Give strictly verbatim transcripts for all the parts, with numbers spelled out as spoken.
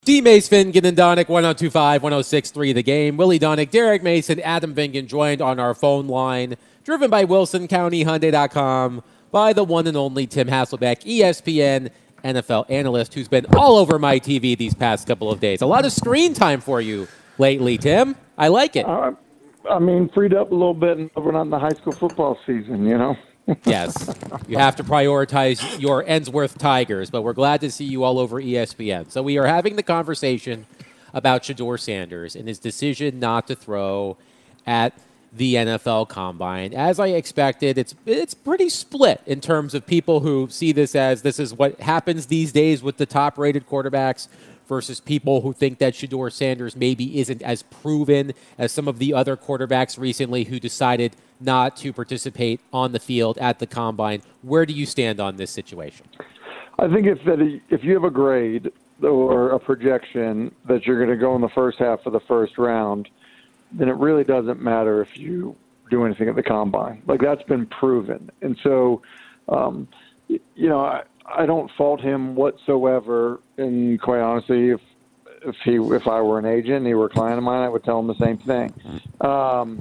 D. Mace Fingen and Donick, one oh two five, one oh six three The Game. Willie Donick, Derek Mason, Adam Fingen joined on our phone line, driven by Wilson County Hyundai dot com, by the one and only Tim Hasselbeck, E S P N N F L analyst, who's been all over my T V these past couple of days. A lot of screen time for you lately, Tim. I like it. Uh, I mean, freed up a little bit and over on the high school football season, you know? Yes, you have to prioritize your Ensworth Tigers, but we're glad to see you all over E S P N. So we are having the conversation about Shedeur Sanders and his decision not to throw at the N F L Combine. As I expected, it's it's pretty split in terms of people who see this as this is what happens these days with the top-rated quarterbacks versus people who think that Shedeur Sanders maybe isn't as proven as some of the other quarterbacks recently who decided not to participate on the field at the Combine. Where do you stand on this situation? I think if that if you have a grade or a projection that you're going to go in the first half of the first round, then it really doesn't matter if you do anything at the Combine. Like, that's been proven. And so, um, you know, I, I don't fault him whatsoever. And quite honestly, if if he if I were an agent, he were a client of mine, I would tell him the same thing. Um,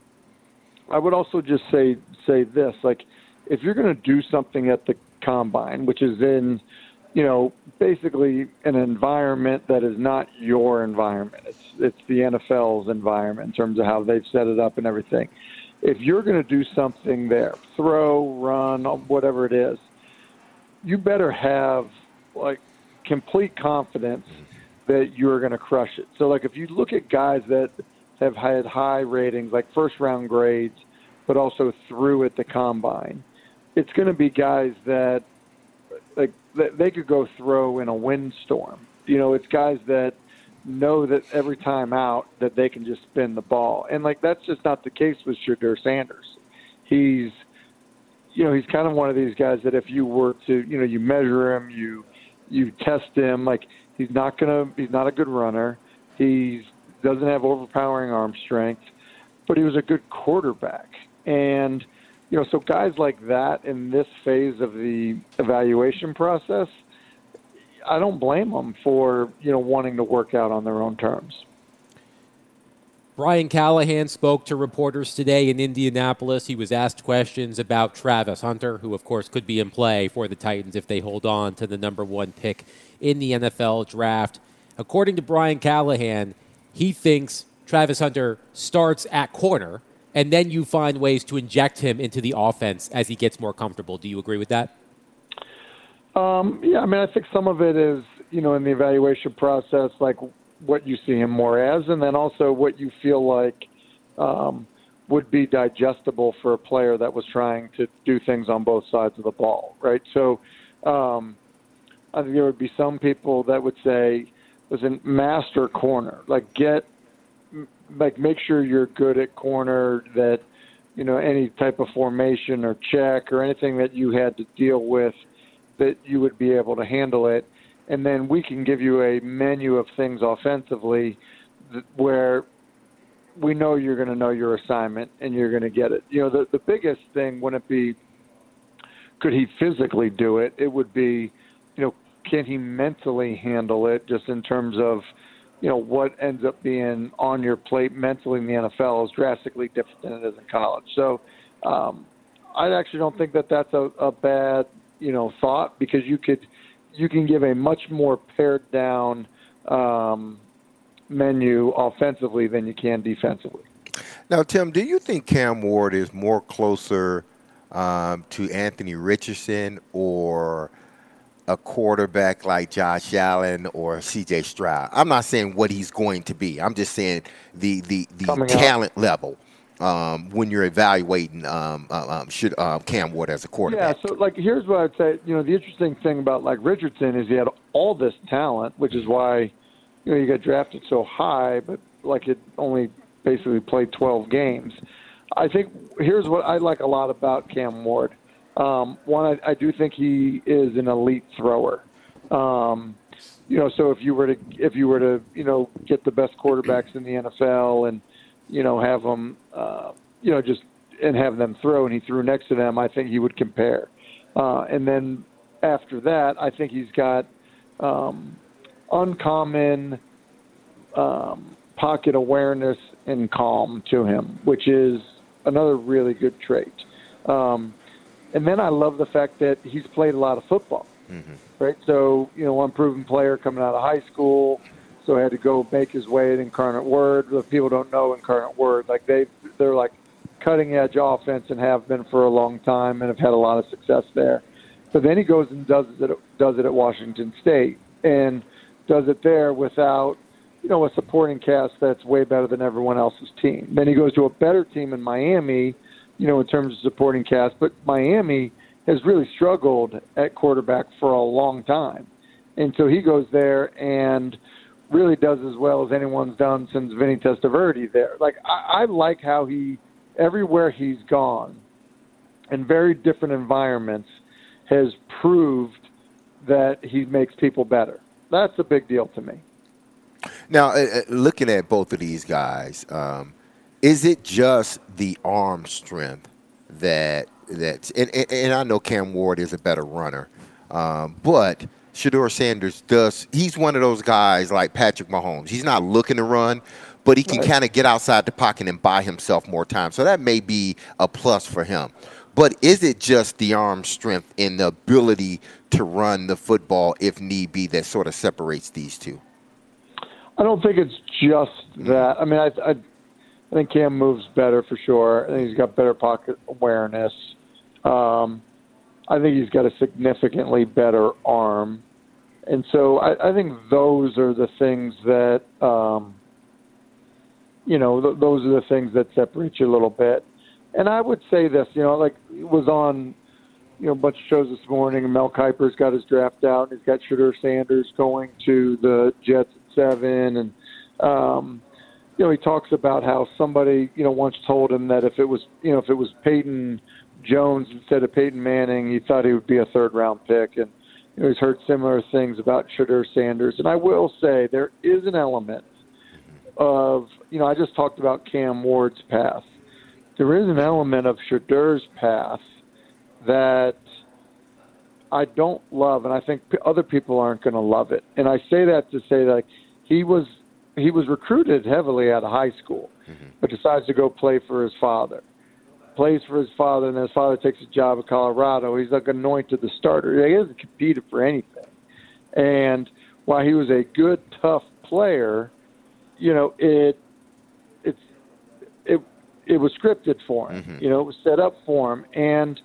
I would also just say say this: like, if you're going to do something at the Combine, which is in, you know, basically an environment that is not your environment, it's it's the N F L's environment in terms of how they've set it up and everything. If you're going to do something there, throw, run, whatever it is, you better have like complete confidence that you're going to crush it. So, like, if you look at guys that have had high ratings, like first-round grades, but also through at the Combine, it's going to be guys that, like, they could go throw in a windstorm. You know, it's guys that know that every time out that they can just spin the ball. And, like, that's just not the case with Shedeur Sanders. He's, you know, he's kind of one of these guys that if you were to, you know, you measure him, you you test him, like, he's not going to, he's not a good runner. He doesn't have overpowering arm strength, but he was a good quarterback. And, you know, so guys like that in this phase of the evaluation process, I don't blame them for, you know, wanting to work out on their own terms. Brian Callahan spoke to reporters today in Indianapolis. He was asked questions about Travis Hunter, who, of course, could be in play for the Titans if they hold on to the number one pick in the N F L draft. According to Brian Callahan, he thinks Travis Hunter starts at corner, and then you find ways to inject him into the offense as he gets more comfortable. Do you agree with that? Um, yeah, I mean, I think some of it is, you know, in the evaluation process, like what you see him more as, and then also what you feel like um, would be digestible for a player that was trying to do things on both sides of the ball, right? So um, I think there would be some people that would say, listen, master corner, like get, like make sure you're good at corner, that, you know, any type of formation or check or anything that you had to deal with, that you would be able to handle it. And then we can give you a menu of things offensively th- where we know you're going to know your assignment and you're going to get it. You know, the, the biggest thing wouldn't be, could he physically do it? It would be, you know, can he mentally handle it, just in terms of, you know, what ends up being on your plate mentally in the N F L is drastically different than it is in college. So um, I actually don't think that that's a, a bad, you know, thought, because you could, you can give a much more pared down um, menu offensively than you can defensively. Now, Tim, do you think Cam Ward is more closer um, to Anthony Richardson or a quarterback like Josh Allen or C J Stroud? I'm not saying what he's going to be. I'm just saying the the, the talent out. level um, when you're evaluating um, uh, um, should um, Cam Ward as a quarterback. Yeah, so, like, here's what I'd say. You know, the interesting thing about, like, Richardson is he had all this talent, which is why, you know, you got drafted so high, but, like, it only basically played twelve games. I think here's what I like a lot about Cam Ward. Um, one, I, I do think he is an elite thrower. Um, you know, so if you were to if you were to you know get the best quarterbacks in the N F L and you know have them uh, you know just and have them throw, and he threw next to them, I think he would compare. Uh, and then after that, I think he's got um, uncommon um, pocket awareness and calm to him, which is another really good trait. Um, and then I love the fact that he's played a lot of football, mm-hmm. right? So, you know, unproven player coming out of high school, so had to go make his way at Incarnate Word. If people don't know Incarnate Word, like they, they're like cutting-edge offense and have been for a long time and have had a lot of success there. But then he goes and does it, does it at Washington State and does it there without, you know, a supporting cast that's way better than everyone else's team. Then he goes to a better team in Miami, you know, in terms of supporting cast. But Miami has really struggled at quarterback for a long time. And so he goes there and really does as well as anyone's done since Vinny Testaverde there. Like, I, I like how he, everywhere he's gone, in very different environments, has proved that he makes people better. That's a big deal to me. Now, uh, looking at both of these guys, um, is it just the arm strength that that's and, and, and I know Cam Ward is a better runner, um, but Shedeur Sanders does. He's one of those guys like Patrick Mahomes. He's not looking to run, but he can right. kind of get outside the pocket and buy himself more time. So that may be a plus for him. But is it just the arm strength and the ability to run the football if need be that sort of separates these two? I don't think it's just that. I mean, I, I, I think Cam moves better for sure. I think he's got better pocket awareness. Um, I think he's got a significantly better arm. And so I, I think those are the things that, um, you know, th- those are the things that separate you a little bit. And I would say this, you know, like it was on, you know, a bunch of shows this morning, and Mel Kiper's got his draft out, and he's got Shedeur Sanders going to the Jets at seven. And, um, you know, he talks about how somebody, you know, once told him that if it was, you know, if it was Peyton Jones instead of Peyton Manning, he thought he would be a third-round pick. And you know, he's heard similar things about Shedeur Sanders. And I will say there is an element of, you know, I just talked about Cam Ward's path. There is an element of Shedeur's path that I don't love, and I think other people aren't going to love it. And I say that to say that he was he was recruited heavily out of high school, mm-hmm. but decides to go play for his father. Plays for his father, and then his father takes a job at Colorado. He's like anointed the starter. He hasn't competed for anything. And while he was a good, tough player, you know, it it's it it was scripted for him. Mm-hmm. You know, it was set up for him. And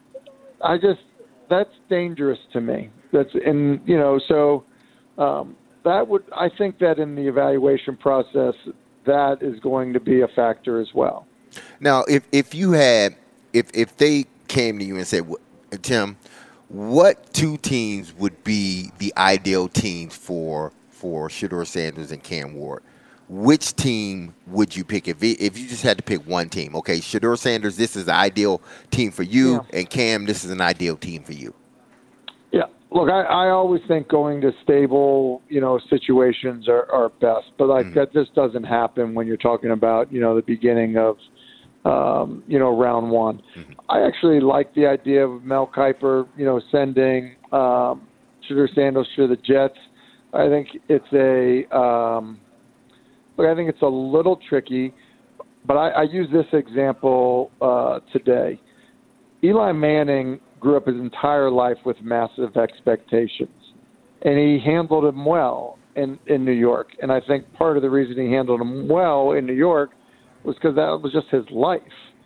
I just that's dangerous to me. That's and you know, so um, that would I think that in the evaluation process that is going to be a factor as well. Now, if, if you had, if, if they came to you and said, Tim, what two teams would be the ideal teams for for Shedeur Sanders and Cam Ward? Which team would you pick if it, if you just had to pick one team? Okay, Shedeur Sanders, this is the ideal team for you, yeah. and Cam, this is an ideal team for you. Yeah, look, I, I always think going to stable, you know, situations are, are best, but like mm-hmm. that just doesn't happen when you're talking about, you know, the beginning of. Um, you know, round one. Mm-hmm. I actually like the idea of Mel Kiper, you know, sending um, Shedeur Sanders to the Jets. I think it's a, um, look, I think it's a little tricky, but I, I use this example uh, today. Eli Manning grew up his entire life with massive expectations, and he handled them well in, in New York. And I think part of the reason he handled them well in New York was because that was just his life.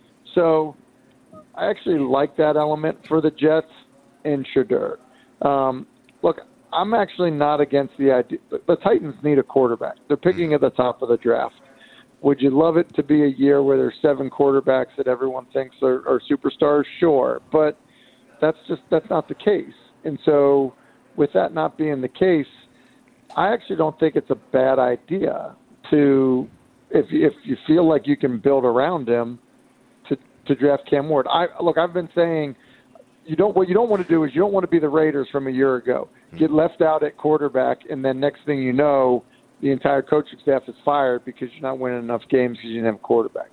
So I actually like that element for the Jets and Shedeur. Um, look, I'm actually not against the idea. The Titans need a quarterback. They're picking at the top of the draft. Would you love it to be a year where there's seven quarterbacks that everyone thinks are, are superstars? Sure, but that's just that's not the case. And so with that not being the case, I actually don't think it's a bad idea to – If if you feel like you can build around him, to to draft Cam Ward. I look. I've been saying, you don't. What you don't want to do is you don't want to be the Raiders from a year ago. Get left out at quarterback, and then next thing you know, the entire coaching staff is fired because you're not winning enough games because you didn't have a quarterback.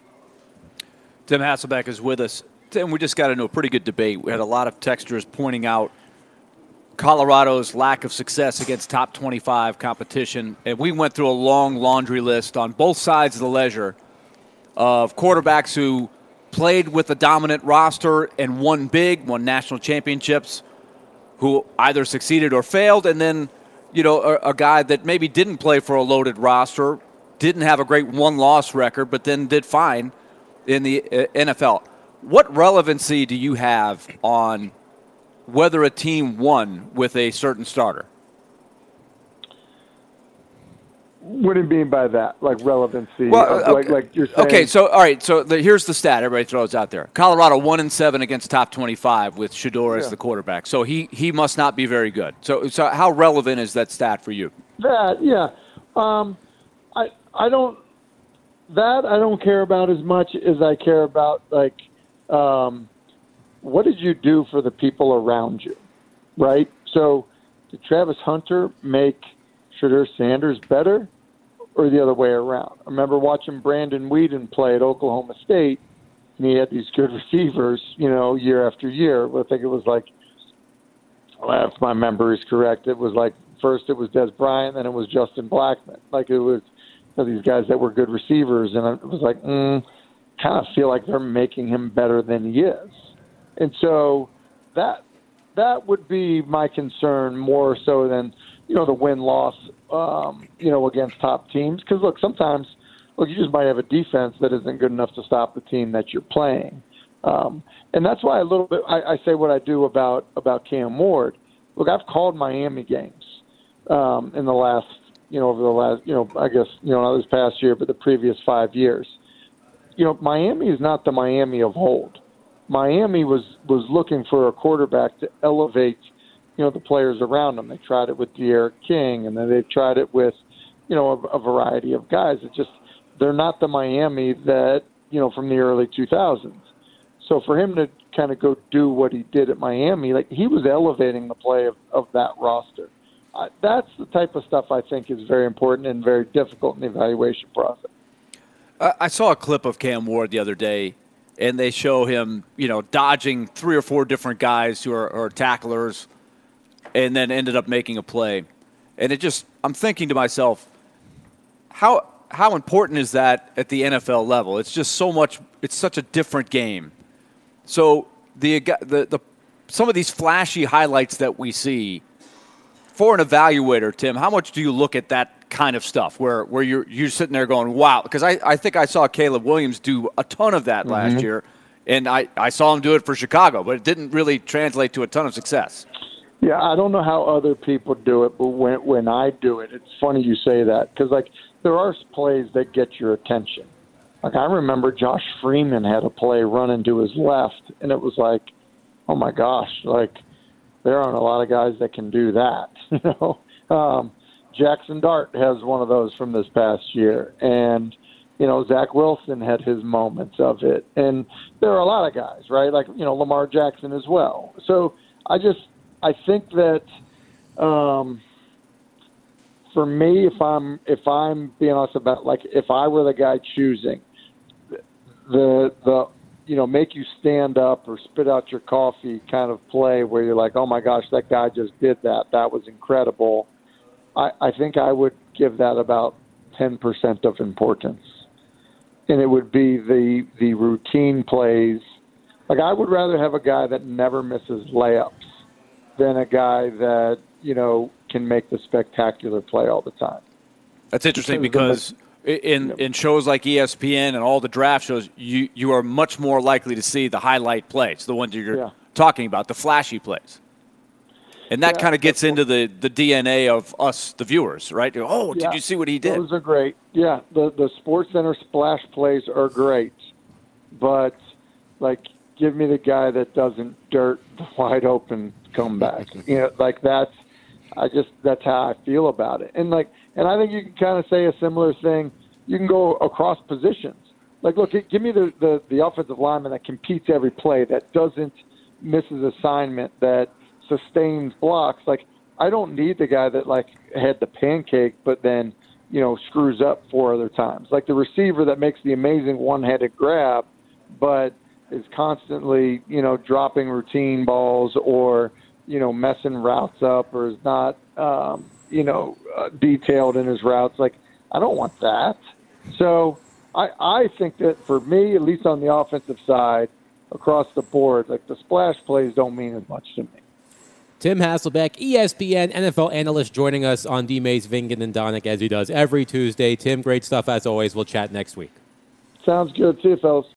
Tim Hasselbeck is with us. Tim, we just got into a pretty good debate. We had a lot of texters pointing out Colorado's lack of success against top twenty-five competition, and we went through a long laundry list on both sides of the ledger of quarterbacks who played with a dominant roster and won big, won national championships, who either succeeded or failed, and then, you know, a, a guy that maybe didn't play for a loaded roster, didn't have a great one-loss record, but then did fine in the uh, N F L. What relevancy do you have on whether a team won with a certain starter? What do you mean by that? Like relevancy? Well, of, okay. like, like you're saying. Okay, so all right, so the, here's the stat everybody throws out there: Colorado one and seven against top twenty-five with Shedeur as Yeah. the quarterback. So he he must not be very good. So so how relevant is that stat for you? That, yeah. Um, I I don't that I don't care about as much as I care about like um, what did you do for the people around you, right? So did Travis Hunter make Shedeur Sanders better, or the other way around? I remember watching Brandon Whedon play at Oklahoma State, and he had these good receivers, you know, year after year. I think it was like, well, if my memory is correct, it was like first it was Des Bryant, then it was Justin Blackmon. Like it was you know, these guys that were good receivers, and it was like, mm, kind of feel like they're making him better than he is. And so that that would be my concern more so than, you know, the win-loss, um, you know, against top teams. Because, look, sometimes, look, you just might have a defense that isn't good enough to stop the team that you're playing. Um, and that's why a little bit I, I say what I do about, about Cam Ward. Look, I've called Miami games um, in the last, you know, over the last, you know, I guess, you know, not this past year, but the previous five years. You know, Miami is not the Miami of old. Miami was, was looking for a quarterback to elevate, you know, the players around them. They tried it with De'Aaron King, and then they've tried it with, you know, a, a variety of guys. It just, they're not the Miami that, you know, from the early two thousands. So for him to kind of go do what he did at Miami, like he was elevating the play of, of that roster. Uh, that's the type of stuff I think is very important and very difficult in the evaluation process. I, I saw a clip of Cam Ward the other day, and they show him, you know, dodging three or four different guys who are, are tacklers, and then ended up making a play. And it just, I'm thinking to myself, how how important is that at the N F L level? It's just so much, it's such a different game. So the the, the some of these flashy highlights that we see, for an evaluator, Tim, how much do you look at that kind of stuff where, where you're you're sitting there going, wow? Because I, I think I saw Caleb Williams do a ton of that mm-hmm. last year, and I, I saw him do it for Chicago, but it didn't really translate to a ton of success. Yeah, I don't know how other people do it, but when when I do it, it's funny you say that because, like, there are plays that get your attention. Like, I remember Josh Freeman had a play running to his left, and it was like, oh, my gosh, like, there aren't a lot of guys that can do that, you know. Um, Jackson Dart has one of those from this past year, and, you know, Zach Wilson had his moments of it. And there are a lot of guys, right, like, you know, Lamar Jackson as well. So I just – I think that um, for me, if I'm if I'm being honest about, like, if I were the guy choosing the the you know make you stand up or spit out your coffee kind of play where you're like, oh my gosh, that guy just did that, that was incredible. I, I think I would give that about ten percent of importance, and it would be the the routine plays. Like, I would rather have a guy that never misses layups than a guy that, you know, can make the spectacular play all the time. That's interesting because in in shows like E S P N and all the draft shows, you, you are much more likely to see the highlight plays, the ones you're yeah. talking about, the flashy plays. And that yeah, kind of gets into the, the D N A of us, the viewers, right? Oh, did yeah, you see what he did? Those are great. Yeah, the, the SportsCenter splash plays are great. But, like, give me the guy that doesn't dirt the wide open comeback. You know, like that's, I just, that's how I feel about it. And like, and I think you can kind of say a similar thing. You can go across positions. Like, look, give me the, the, the offensive lineman that competes every play, that doesn't miss his assignment, that sustains blocks. Like, I don't need the guy that, like, had the pancake but then, you know, screws up four other times. Like the receiver that makes the amazing one-handed grab but is constantly, you know, dropping routine balls or, you know, messing routes up or is not, um, you know, uh, detailed in his routes. Like, I don't want that. So I, I think that for me, at least on the offensive side, across the board, like the splash plays don't mean as much to me. Tim Hasselbeck, E S P N N F L analyst, joining us on D-Mays, Vingan, and Donick as he does every Tuesday. Tim, great stuff as always. We'll chat next week. Sounds good. See you, fellas.